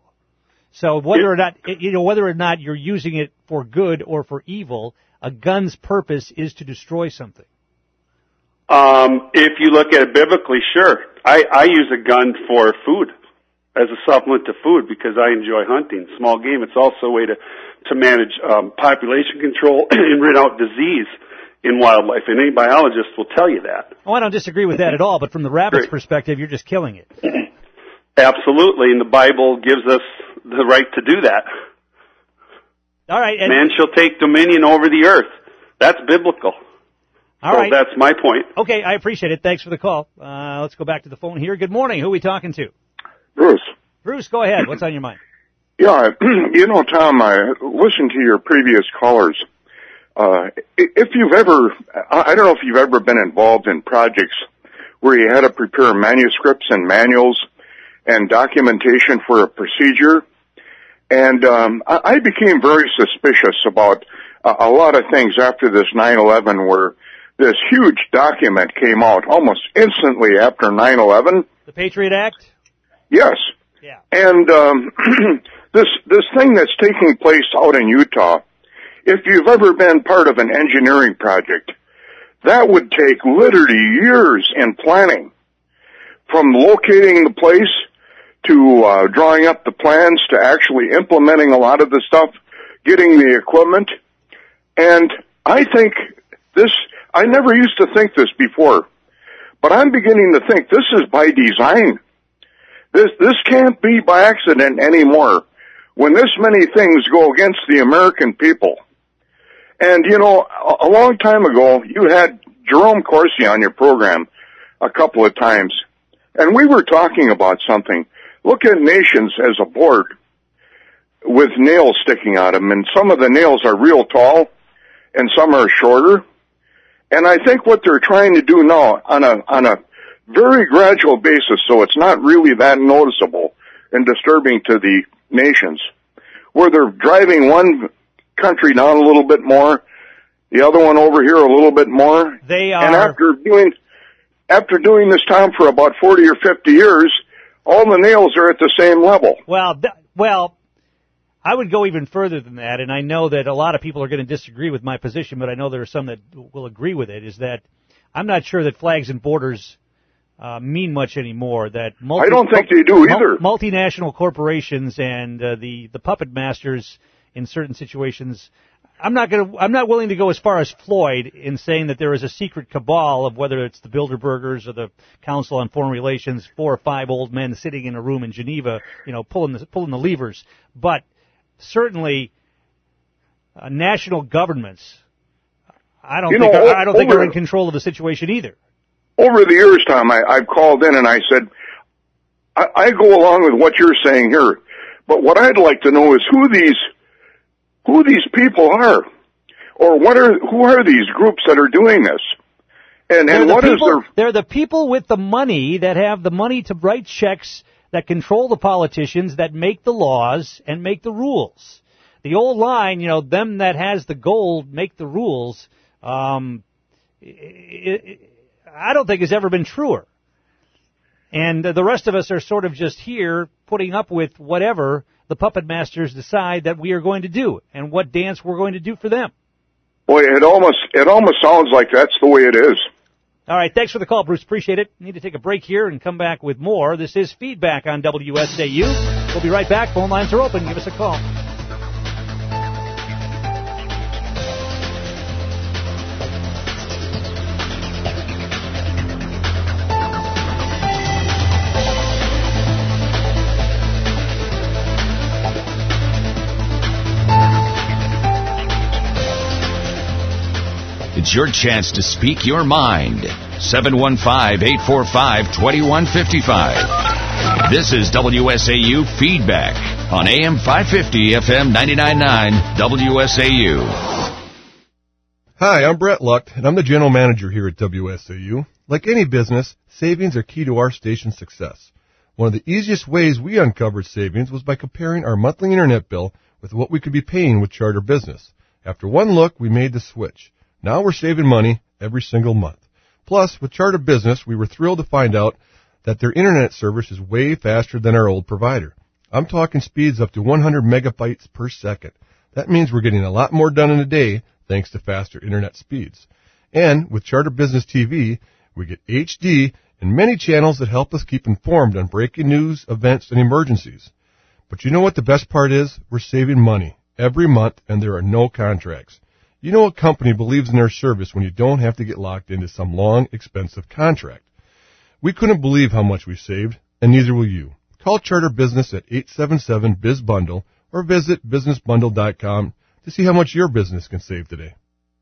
So whether or not, you know, whether or not you're using it for good or for evil, a gun's purpose is to destroy something. Um, if you look at it biblically, sure. I, I use a gun for food, as a supplement to food, because I enjoy hunting small game. It's also a way to to manage um, population control and rid out disease in wildlife, and any biologist will tell you that. Oh, I don't disagree with that at all, but from the rabbit's Great. perspective, you're just killing it. Absolutely, and the Bible gives us the right to do that. All right. And Man shall take dominion over the earth. That's biblical. All so right. that's my point. Okay, I appreciate it. Thanks for the call. Uh, let's go back to the phone here. Good morning. Who are we talking to? Bruce. Bruce, go ahead. What's on your mind? Yeah, you know, Tom, I listened to your previous callers. Uh, if you've ever, I don't know if you've ever been involved in projects where you had to prepare manuscripts and manuals and documentation for a procedure. And um, I became very suspicious about a, a lot of things after this nine eleven, where this huge document came out almost instantly after nine eleven. The Patriot Act? Yes. Yeah. And um, this this thing that's taking place out in Utah, if you've ever been part of an engineering project, that would take literally years in planning, from locating the place to uh, drawing up the plans to actually implementing a lot of the stuff, getting the equipment. And I think this, I never used to think this before, But I'm beginning to think this is by design. This this can't be by accident anymore when this many things go against the American people. And, you know, a, a long time ago, you had Jerome Corsi on your program a couple of times, and we were talking about something. Look at nations as a board with nails sticking out of them, and some of the nails are real tall, and some are shorter. And I think what they're trying to do now on a on a very gradual basis, so it's not really that noticeable and disturbing to the nations, where they're driving one country down a little bit more, the other one over here a little bit more. They are. And after doing after doing this, Tom, for about forty or fifty years, all the nails are at the same level. Well, th- well, I would go even further than that, and I know that a lot of people are going to disagree with my position, but I know there are some that will agree with it, is that I'm not sure that flags and borders uh, mean much anymore. That multi- I don't think they do either. Mul- multinational corporations and uh, the, the puppet masters in certain situations, I'm not going to, I'm not willing to go as far as Floyd in saying that there is a secret cabal of whether it's the Bilderbergers or the Council on Foreign Relations, four or five old men sitting in a room in Geneva, you know, pulling the, pulling the levers. But certainly, uh, national governments, I don't you think, know, are, I don't think over, are in control of the situation either. Over the years, Tom, I, I've called in and I said, I, I go along with what you're saying here, but what I'd like to know is who these, who these people are, or what are, who are these groups that are doing this, and and what people, is their? They're the people with the money that have the money to write checks, that control the politicians, that make the laws and make the rules. The old line, you know, them that has the gold make the rules, um, it, it, I don't think has ever been truer. And uh, the rest of us are sort of just here putting up with whatever the puppet masters decide that we are going to do and what dance we're going to do for them. Boy, it almost, it almost sounds like that's the way it is. All right, thanks for the call, Bruce. Appreciate it. Need to take a break here and come back with more. This is Feedback on W S A U. We'll be right back. Phone lines are open. Give us a call. It's your chance to speak your mind. seven one five, eight four five, two one five five. This is W S A U Feedback on A M five fifty, F M ninety-nine point nine, W S A U. Hi, I'm Brett Luck, and I'm the general manager here at W S A U. Like any business, savings are key to our station's success. One of the easiest ways we uncovered savings was by comparing our monthly internet bill with what we could be paying with Charter Business. After one look, we made the switch. Now we're saving money every single month. Plus, with Charter Business, we were thrilled to find out that their internet service is way faster than our old provider. I'm talking speeds up to one hundred megabytes per second. That means we're getting a lot more done in a day thanks to faster internet speeds. And with Charter Business T V, we get H D and many channels that help us keep informed on breaking news, events, and emergencies. But you know what the best part is? We're saving money every month, and there are no contracts. You know a company believes in their service when you don't have to get locked into some long, expensive contract. We couldn't believe how much we saved, and neither will you. Call Charter Business at eight seven seven, B I Z bundle or visit business bundle dot com to see how much your business can save today.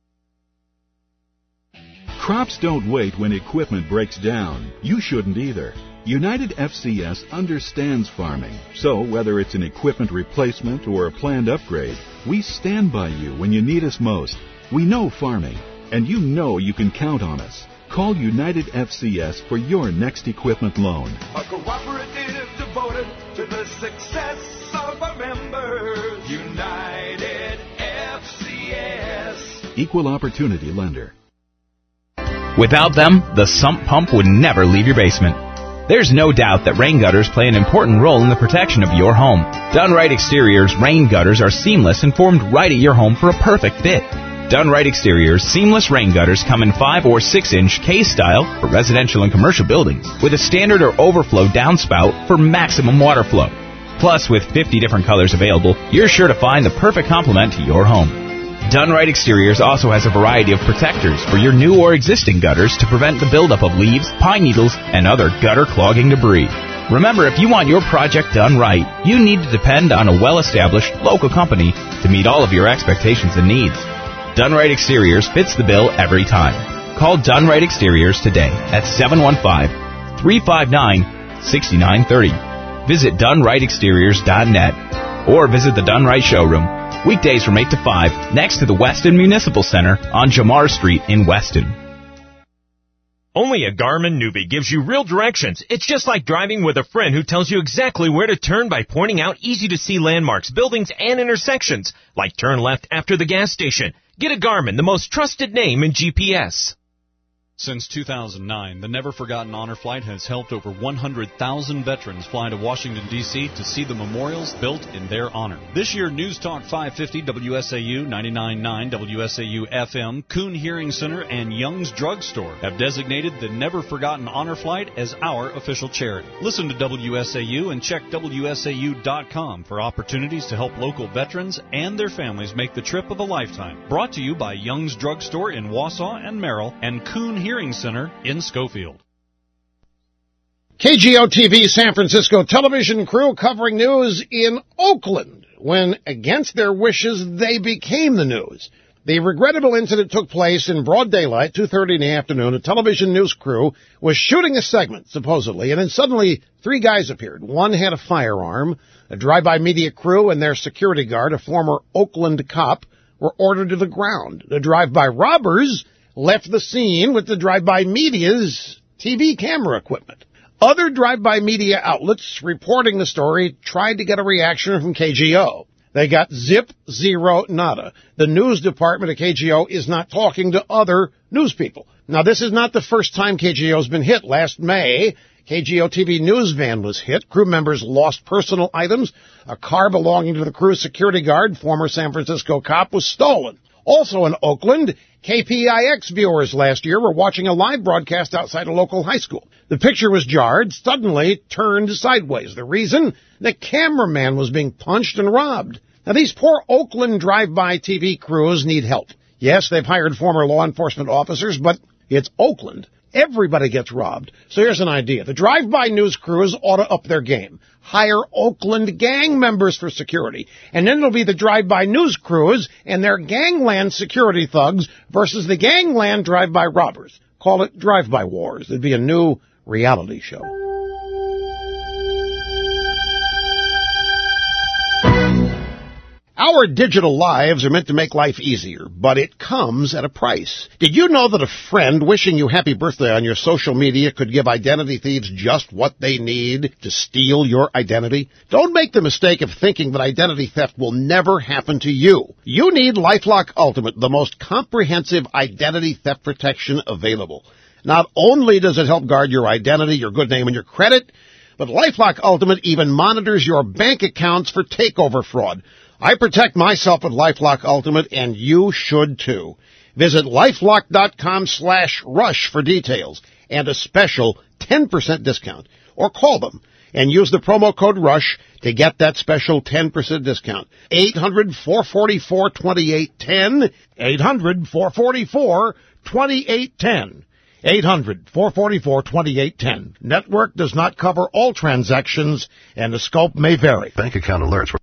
Crops don't wait when equipment breaks down. You shouldn't either. United F C S understands farming, so whether it's an equipment replacement or a planned upgrade, we stand by you when you need us most. We know farming, and you know you can count on us. Call United F C S for your next equipment loan. A cooperative devoted to the success of our members. United F C S. Equal Opportunity Lender. Without them, the sump pump would never leave your basement. There's no doubt that rain gutters play an important role in the protection of your home. Done Right Exteriors rain gutters are seamless and formed right at your home for a perfect fit. Done Right Exteriors seamless rain gutters come in five or six inch K-style for residential and commercial buildings, with a standard or overflow downspout for maximum water flow. Plus, with fifty different colors available, you're sure to find the perfect complement to your home. Done Right Exteriors also has a variety of protectors for your new or existing gutters to prevent the buildup of leaves, pine needles, and other gutter-clogging debris. Remember, if you want your project done right, you need to depend on a well-established local company to meet all of your expectations and needs. Done Right Exteriors fits the bill every time. Call Done Right Exteriors today at seven one five, three five nine, six nine three zero. Visit done right exteriors dot net or visit the Done Right Showroom. Weekdays from eight to five, next to the Weston Municipal Center on Jamar Street in Weston. Only a Garmin newbie gives you real directions. It's just like driving with a friend who tells you exactly where to turn by pointing out easy-to-see landmarks, buildings, and intersections, like turn left after the gas station. Get a Garmin, the most trusted name in G P S. Since two thousand nine, the Never Forgotten Honor Flight has helped over one hundred thousand veterans fly to Washington, D C to see the memorials built in their honor. This year, News Talk five fifty, W S A U, ninety-nine point nine W S A U F M, Kuhn Hearing Center, and Young's Drug Store have designated the Never Forgotten Honor Flight as our official charity. Listen to W S A U and check W S A U dot com for opportunities to help local veterans and their families make the trip of a lifetime. Brought to you by Young's Drug Store in Wausau and Merrill and Kuhn Hearing Hearing Center in Schofield. K G O T V San Francisco television crew covering news in Oakland when, against their wishes, they became the news. The regrettable incident took place in broad daylight, two thirty in the afternoon. A television news crew was shooting a segment, supposedly, and then suddenly three guys appeared. One had a firearm. A drive-by media crew and their security guard, a former Oakland cop, were ordered to the ground. The drive-by robbers left the scene with the drive-by media's T V camera equipment. Other drive-by media outlets reporting the story tried to get a reaction from K G O. They got zip, zero, nada. The news department at K G O is not talking to other news people. Now, this is not the first time K G O's been hit. Last May, K G O T V news van was hit. Crew members lost personal items. A car belonging to the crew's security guard, former San Francisco cop, was stolen. Also in Oakland, K P I X viewers last year were watching a live broadcast outside a local high school. The picture was jarred, suddenly turned sideways. The reason? The cameraman was being punched and robbed. Now, these poor Oakland drive-by T V crews need help. Yes, they've hired former law enforcement officers, but it's Oakland. Everybody gets robbed. So here's an idea. The drive-by news crews ought to up their game. Hire Oakland gang members for security. And then it'll be the drive-by news crews and their gangland security thugs versus the gangland drive-by robbers. Call it Drive-By Wars. It'd be a new reality show. Our digital lives are meant to make life easier, but it comes at a price. Did you know that a friend wishing you happy birthday on your social media could give identity thieves just what they need to steal your identity? Don't make the mistake of thinking that identity theft will never happen to you. You need LifeLock Ultimate, the most comprehensive identity theft protection available. Not only does it help guard your identity, your good name, and your credit, but LifeLock Ultimate even monitors your bank accounts for takeover fraud. I protect myself with LifeLock Ultimate, and you should too. Visit LifeLock.com slash rush for details and a special ten percent discount. Or call them and use the promo code RUSH to get that special ten percent discount. eight hundred, four four four, two eight one zero. eight hundred, four four four, two eight one zero. eight hundred, four four four, two eight one zero. Network does not cover all transactions, and the scope may vary. Bank account alerts.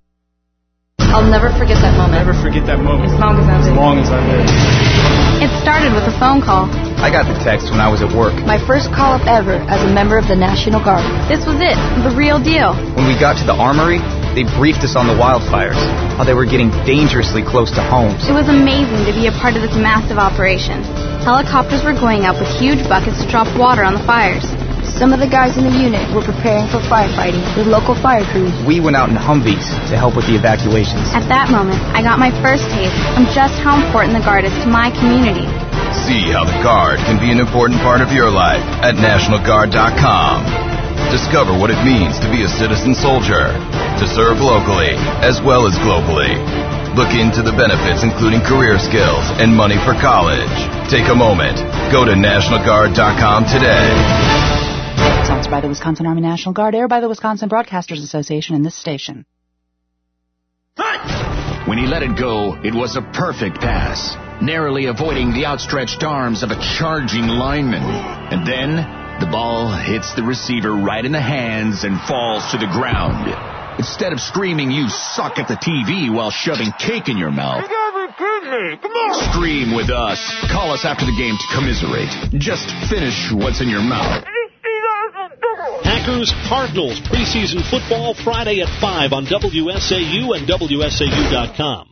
I'll never forget that moment. Never forget that moment. As long as I live. As long as I live. It started with a phone call. I got the text when I was at work. My first call-up ever as a member of the National Guard. This was it, the real deal. When we got to the armory, they briefed us on the wildfires, how they were getting dangerously close to homes. It was amazing to be a part of this massive operation. Helicopters were going out with huge buckets to drop water on the fires. Some of the guys in the unit were preparing for firefighting with local fire crews. We went out in Humvees to help with the evacuations. At that moment, I got my first taste of just how important the Guard is to my community. See how the Guard can be an important part of your life at National Guard dot com. Discover what it means to be a citizen soldier, to serve locally as well as globally. Look into the benefits, including career skills and money for college. Take a moment. Go to National Guard dot com today. Sponsored by the Wisconsin Army National Guard, aired by the Wisconsin Broadcasters Association and this station. When he let it go, it was a perfect pass, narrowly avoiding the outstretched arms of a charging lineman. And then, the ball hits the receiver right in the hands and falls to the ground. Instead of screaming, "You suck" at the T V while shoving cake in your mouth, You gotta be kidding me. Come on. scream with us. Call us after the game to commiserate. Just finish what's in your mouth. Packers Cardinals preseason football Friday at five on W S A U and W S A U dot com.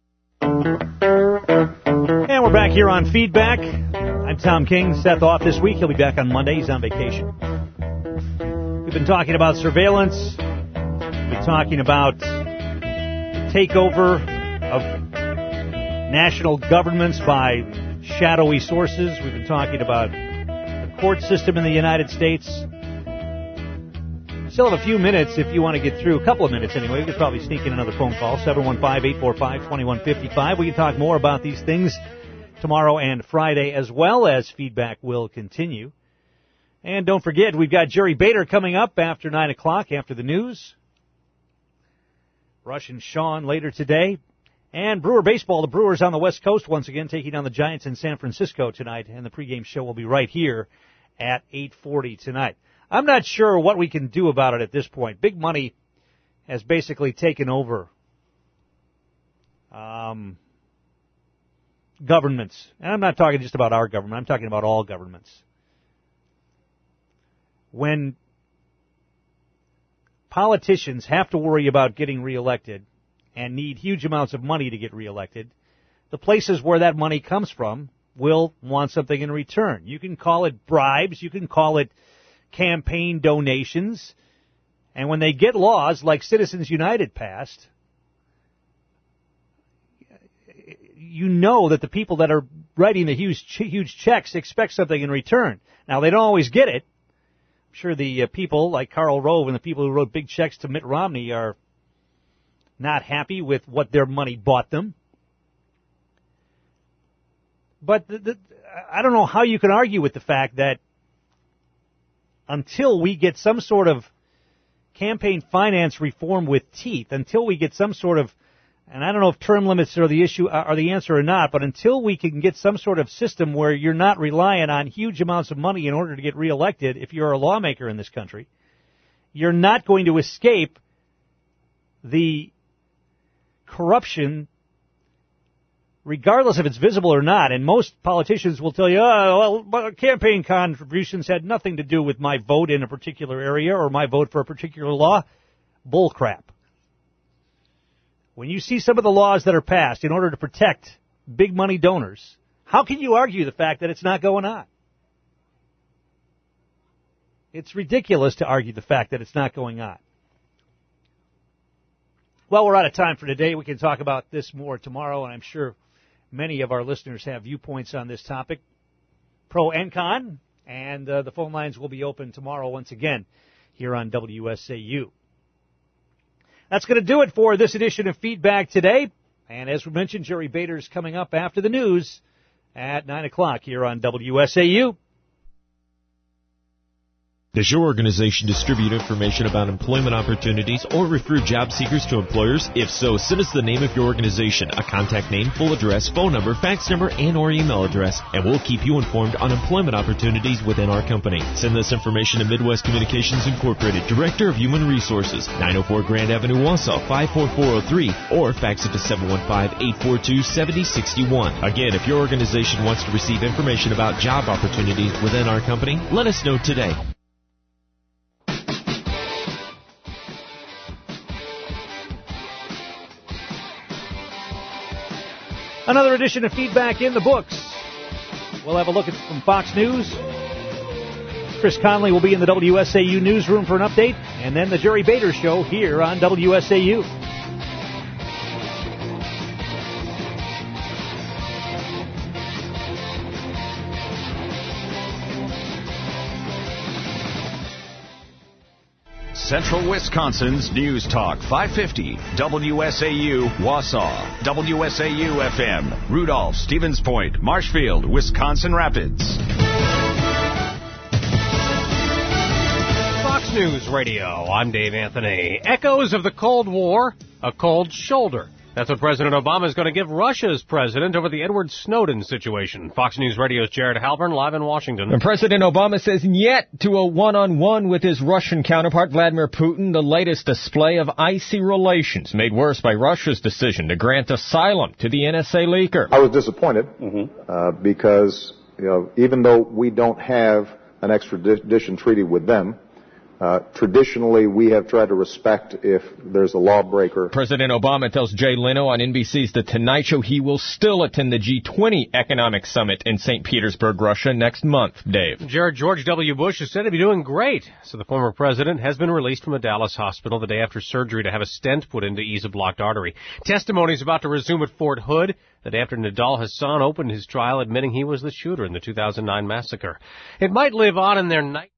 And we're back here on Feedback. I'm Tom King. Seth off this week. He'll be back on Monday. He's on vacation. We've been talking about surveillance. We've been talking about the takeover of national governments by shadowy sources. We've been talking about the court system in the United States. Still have a few minutes if you want to get through. A couple of minutes anyway. We could probably sneak in another phone call. seven one five, eight four five, two one five five. We can talk more about these things tomorrow and Friday, as well as Feedback will continue. And don't forget, we've got Jerry Bader coming up after nine o'clock, after the news. Rush and Sean later today. And Brewer Baseball. The Brewers on the West Coast once again taking on the Giants in San Francisco tonight. And the pregame show will be right here at eight forty tonight. I'm not sure what we can do about it at this point. Big money has basically taken over um, governments. And I'm not talking just about our government. I'm talking about all governments. When politicians have to worry about getting reelected and need huge amounts of money to get reelected, the places where that money comes from will want something in return. You can call it bribes. You can call it campaign donations. And when they get laws like Citizens United passed, you know that the people that are writing the huge huge checks expect something in return. Now, they don't always get it. I'm sure the uh, people like Karl Rove and the people who wrote big checks to Mitt Romney are not happy with what their money bought them. But the, the, I don't know how you can argue with the fact that until we get some sort of campaign finance reform with teeth, until we get some sort of, and I don't know if term limits are the issue, are the answer or not, but until we can get some sort of system where you're not relying on huge amounts of money in order to get reelected, if you're a lawmaker in this country, you're not going to escape the corruption, regardless if it's visible or not. And most politicians will tell you, oh, well, campaign contributions had nothing to do with my vote in a particular area or my vote for a particular law. Bull crap. When you see some of the laws that are passed in order to protect big money donors, how can you argue the fact that it's not going on? It's ridiculous to argue the fact that it's not going on. Well, we're out of time for today. We can talk about this more tomorrow, and I'm sure many of our listeners have viewpoints on this topic, pro and con, and uh, the phone lines will be open tomorrow once again here on W S A U. That's going to do it for this edition of Feedback today. And as we mentioned, Jerry Bader's coming up after the news at nine o'clock here on W S A U. Does your organization distribute information about employment opportunities or refer job seekers to employers? If so, send us the name of your organization, a contact name, full address, phone number, fax number, and or email address, and we'll keep you informed on employment opportunities within our company. Send this information to Midwest Communications Incorporated, Director of Human Resources, nine oh four Grand Avenue, Wausau, five four four oh three, or fax it to seven one five, eight four two, seven oh six one. Again, if your organization wants to receive information about job opportunities within our company, let us know today. Another edition of Feedback in the books. We'll have a look at from Fox News. Chris Conley will be in the W S A U newsroom for an update, and then the Jerry Bader Show here on W S A U. Central Wisconsin's News Talk five fifty, W S A U, Wausau, W S A U F M, Rudolph, Stevens Point, Marshfield, Wisconsin Rapids. Fox News Radio, I'm Dave Anthony. Echoes of the Cold War, a cold shoulder. That's what President Obama is going to give Russia's president over the Edward Snowden situation. Fox News Radio's Jared Halpern live in Washington. And President Obama says yet to a one-on-one with his Russian counterpart Vladimir Putin, the latest display of icy relations made worse by Russia's decision to grant asylum to the N S A leaker. I was disappointed mm-hmm. uh, because, you know, even though we don't have an extradition treaty with them, Uh, traditionally, we have tried to respect if there's a lawbreaker. President Obama tells Jay Leno on N B C's The Tonight Show he will still attend the G twenty Economic Summit in Saint Petersburg, Russia, next month. Dave. Jared, George W. Bush is said to be doing great. So the former president has been released from a Dallas hospital the day after surgery to have a stent put in to ease a blocked artery. Testimony is about to resume at Fort Hood the day after Nidal Hassan opened his trial admitting he was the shooter in the two thousand nine massacre. It might live on in their night.